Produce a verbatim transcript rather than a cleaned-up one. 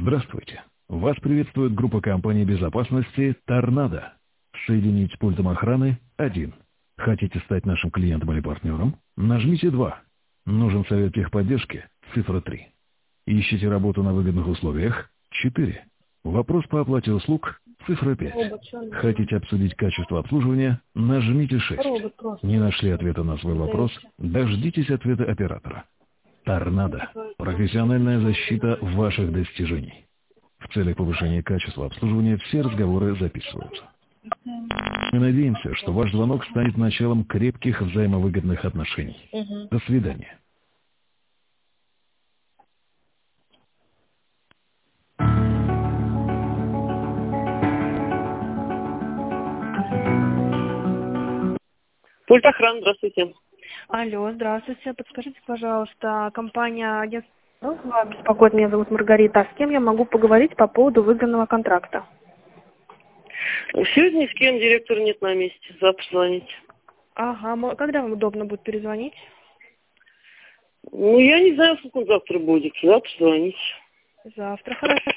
Здравствуйте. Вас приветствует группа компании безопасности «Торнадо». Соединить с пультом охраны один. Хотите стать нашим клиентом или партнером? Нажмите два. Нужен совет техподдержки? Цифра три. Ищите работу на выгодных условиях? четыре. Вопрос по оплате услуг? Цифра пять. Хотите обсудить качество обслуживания? Нажмите шесть. Не нашли ответа на свой вопрос? Дождитесь ответа оператора. «Торнадо» – профессиональная защита ваших достижений. В целях повышения качества обслуживания все разговоры записываются. Мы надеемся, что ваш звонок станет началом крепких взаимовыгодных отношений. Угу. До свидания. Пульт охраны, здравствуйте. Алло, здравствуйте. Подскажите, пожалуйста, компания агентства беспокоит, меня зовут Маргарита. А с кем я могу поговорить по поводу выгодного контракта? Сегодня ни с кем, директора нет на месте. Завтра звоните. Ага, мо- когда вам удобно будет перезвонить? Ну, я не знаю, сколько он завтра будет. Завтра звоните. Завтра, хорошо.